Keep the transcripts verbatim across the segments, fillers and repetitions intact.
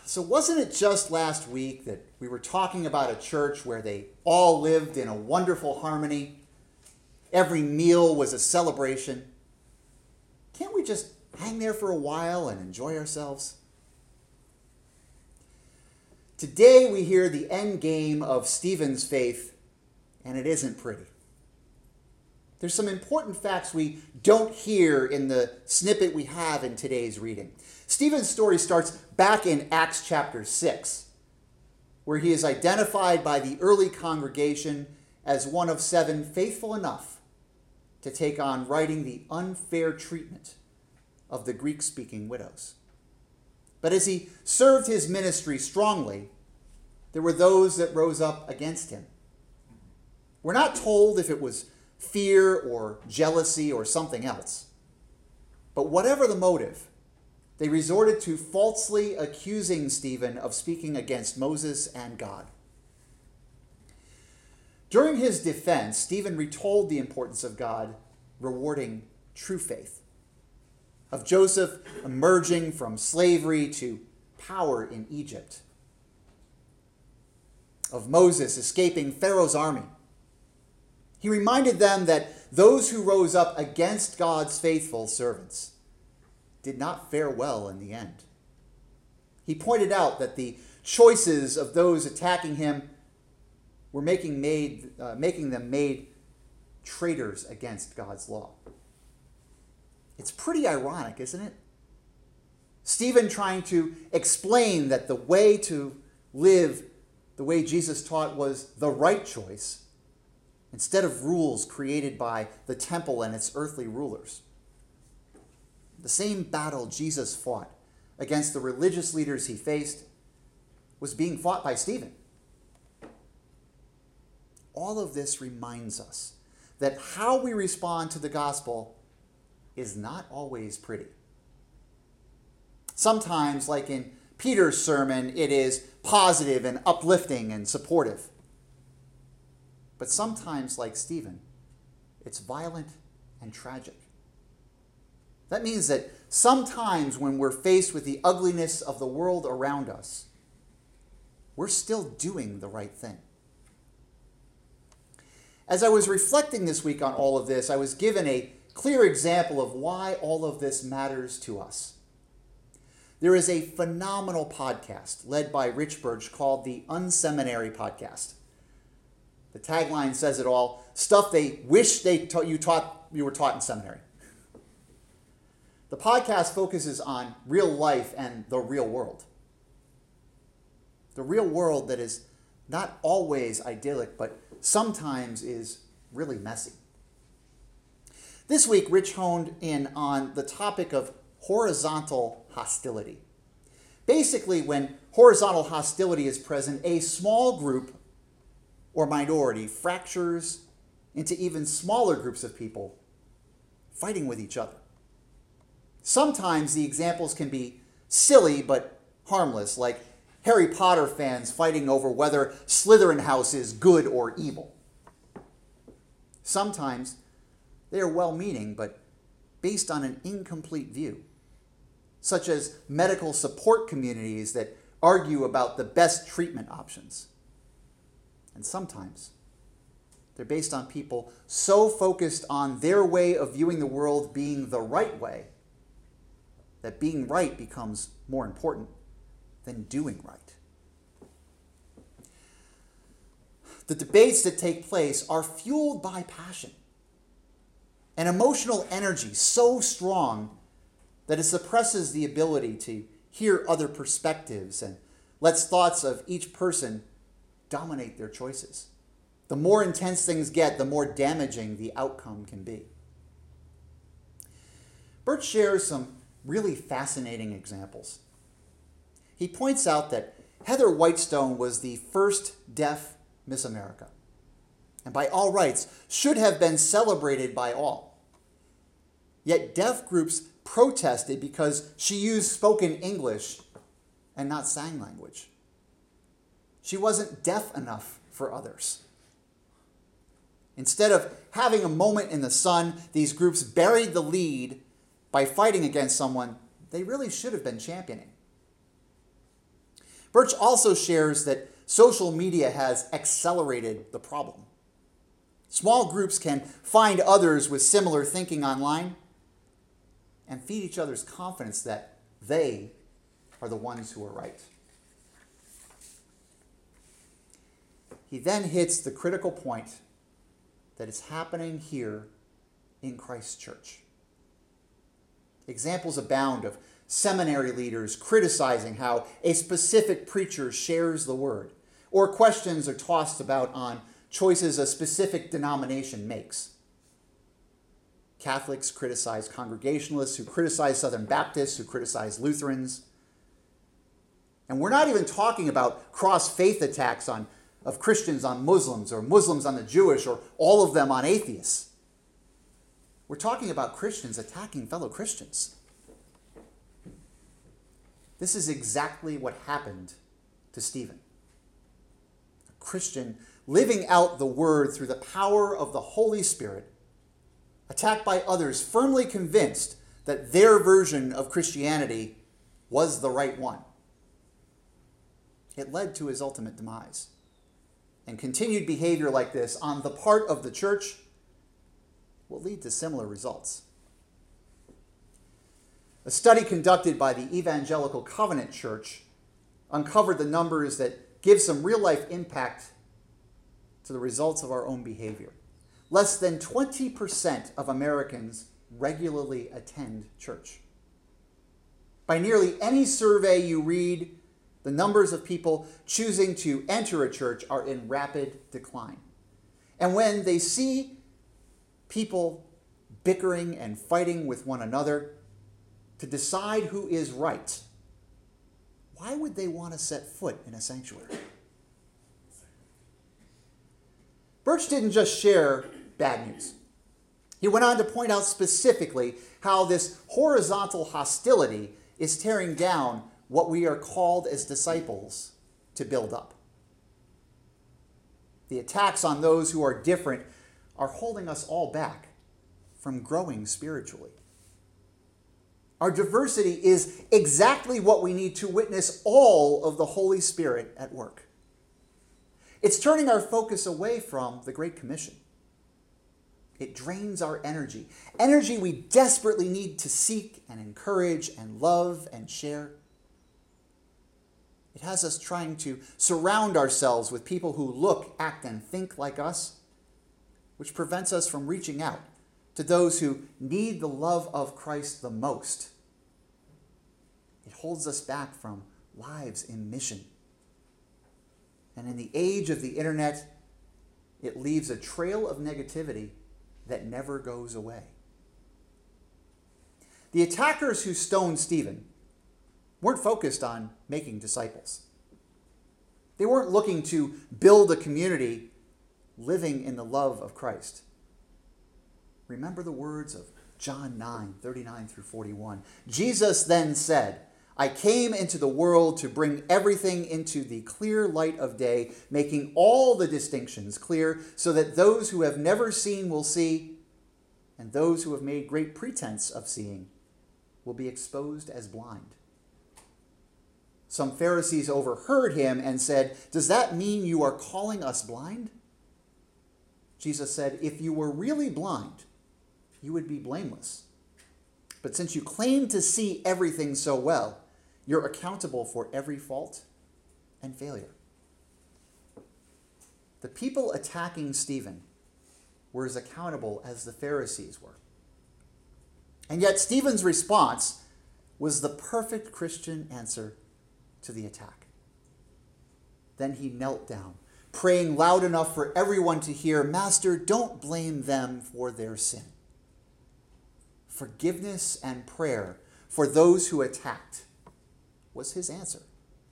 So wasn't it just last week that we were talking about a church where they all lived in a wonderful harmony? Every meal was a celebration. Can't we just hang there for a while and enjoy ourselves? Today we hear the end game of Stephen's faith, and it isn't pretty. There's some important facts we don't hear in the snippet we have in today's reading. Stephen's story starts back in Acts chapter six, where he is identified by the early congregation as one of seven faithful enough to take on righting the unfair treatment of the Greek-speaking widows. But as he served his ministry strongly, there were those that rose up against him. We're not told if it was fear or jealousy or something else. But whatever the motive, they resorted to falsely accusing Stephen of speaking against Moses and God. During his defense, Stephen retold the importance of God rewarding true faith, of Joseph emerging from slavery to power in Egypt, of Moses escaping Pharaoh's army. He reminded them that those who rose up against God's faithful servants did not fare well in the end. He pointed out that the choices of those attacking him were making, made, uh, making them made traitors against God's law. It's pretty ironic, isn't it? Stephen trying to explain that the way to live the way Jesus taught was the right choice, instead of rules created by the temple and its earthly rulers. The same battle Jesus fought against the religious leaders he faced was being fought by Stephen. All of this reminds us that how we respond to the gospel is not always pretty. Sometimes, like in Peter's sermon, it is positive and uplifting and supportive. But sometimes, like Stephen, it's violent and tragic. That means that sometimes when we're faced with the ugliness of the world around us, we're still doing the right thing. As I was reflecting this week on all of this, I was given a clear example of why all of this matters to us. There is a phenomenal podcast led by Rich Birch called the Unseminary Podcast. The tagline says it all: stuff they wish they taught you taught you were taught in seminary. The podcast focuses on real life and the real world. The real world that is not always idyllic, but sometimes is really messy. This week, Rich honed in on the topic of horizontal hostility. Basically, when horizontal hostility is present, a small group or minority fractures into even smaller groups of people fighting with each other. Sometimes the examples can be silly but harmless, like Harry Potter fans fighting over whether Slytherin House is good or evil. Sometimes they are well-meaning but based on an incomplete view, such as medical support communities that argue about the best treatment options. And sometimes they're based on people so focused on their way of viewing the world being the right way that being right becomes more important than doing right. The debates that take place are fueled by passion, an emotional energy so strong that it suppresses the ability to hear other perspectives and lets thoughts of each person dominate their choices. The more intense things get, the more damaging the outcome can be. Bert shares some really fascinating examples. He points out that Heather Whitestone was the first deaf Miss America, and by all rights should have been celebrated by all. Yet deaf groups protested because she used spoken English and not sign language. She wasn't deaf enough for others. Instead of having a moment in the sun, these groups buried the lead by fighting against someone they really should have been championing. Birch also shares that social media has accelerated the problem. Small groups can find others with similar thinking online and feed each other's confidence that they are the ones who are right. He then hits the critical point that is happening here in Christ's church. Examples abound of seminary leaders criticizing how a specific preacher shares the word, or questions are tossed about on choices a specific denomination makes. Catholics criticize Congregationalists, who criticize Southern Baptists, who criticize Lutherans. And we're not even talking about cross-faith attacks on, of Christians on Muslims, or Muslims on the Jewish, or all of them on atheists. We're talking about Christians attacking fellow Christians. This is exactly what happened to Stephen. A Christian living out the word through the power of the Holy Spirit, attacked by others firmly convinced that their version of Christianity was the right one. It led to his ultimate demise. And continued behavior like this on the part of the church will lead to similar results. A study conducted by the Evangelical Covenant Church uncovered the numbers that give some real-life impact to the results of our own behavior. Less than twenty percent of Americans regularly attend church. By nearly any survey you read, the numbers of people choosing to enter a church are in rapid decline. And when they see people bickering and fighting with one another to decide who is right, why would they want to set foot in a sanctuary? Birch didn't just share bad news. He went on to point out specifically how this horizontal hostility is tearing down what we are called as disciples to build up. The attacks on those who are different are holding us all back from growing spiritually. Our diversity is exactly what we need to witness all of the Holy Spirit at work. It's turning our focus away from the Great Commission. It drains our energy, energy we desperately need to seek and encourage and love and share. It has us trying to surround ourselves with people who look, act, and think like us, which prevents us from reaching out to those who need the love of Christ the most. It holds us back from lives in mission. And in the age of the internet, it leaves a trail of negativity that never goes away. The attackers who stoned Stephen weren't focused on making disciples. They weren't looking to build a community living in the love of Christ. Remember the words of John nine, thirty-nine through forty-one. Jesus then said, I came into the world to bring everything into the clear light of day, making all the distinctions clear so that those who have never seen will see, and those who have made great pretense of seeing will be exposed as blind. Some Pharisees overheard him and said, does that mean you are calling us blind? Jesus said, if you were really blind, you would be blameless. But since you claim to see everything so well, you're accountable for every fault and failure. The people attacking Stephen were as accountable as the Pharisees were. And yet Stephen's response was the perfect Christian answer to the attack. Then he knelt down, praying loud enough for everyone to hear, Master, don't blame them for their sin. Forgiveness and prayer for those who attacked was his answer.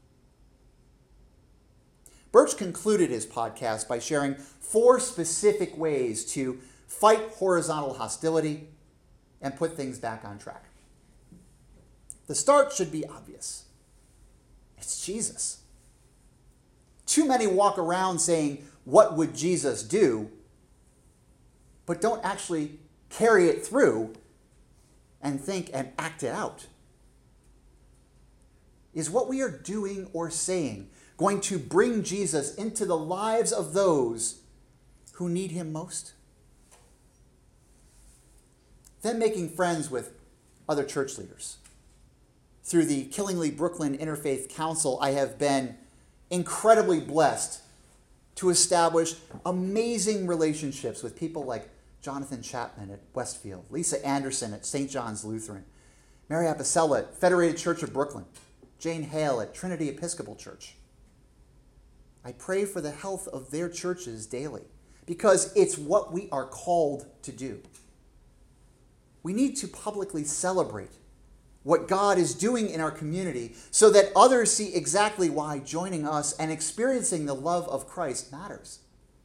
Birch concluded his podcast by sharing four specific ways to fight horizontal hostility and put things back on track. The start should be obvious. It's Jesus. Too many walk around saying, what would Jesus do? But don't actually carry it through and think and act it out. Is what we are doing or saying going to bring Jesus into the lives of those who need him most? Then making friends with other church leaders. Through the Killingly Brooklyn Interfaith Council, I have been incredibly blessed to establish amazing relationships with people like Jonathan Chapman at Westfield, Lisa Anderson at Saint John's Lutheran, Mary Apicella at Federated Church of Brooklyn, Jane Hale at Trinity Episcopal Church. I pray for the health of their churches daily because it's what we are called to do. We need to publicly celebrate what God is doing in our community so that others see exactly why joining us and experiencing the love of Christ matters.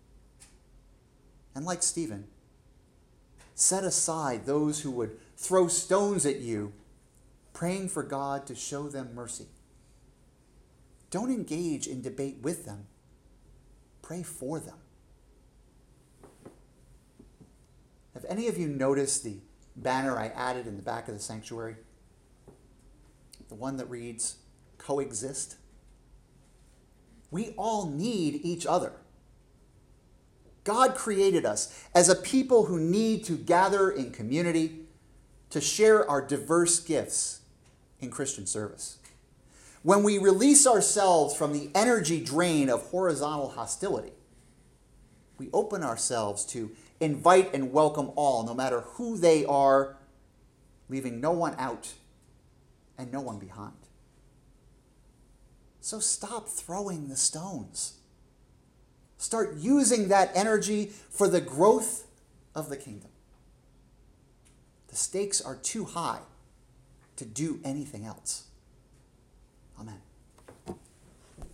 And like Stephen, set aside those who would throw stones at you, praying for God to show them mercy. Don't engage in debate with them. Pray for them. Have any of you noticed the banner I added in the back of the sanctuary? The one that reads, coexist. We all need each other. God created us as a people who need to gather in community to share our diverse gifts in Christian service. When we release ourselves from the energy drain of horizontal hostility, we open ourselves to invite and welcome all, no matter who they are, leaving no one out and no one behind. So stop throwing the stones. Start using that energy for the growth of the kingdom. The stakes are too high to do anything else. Amen.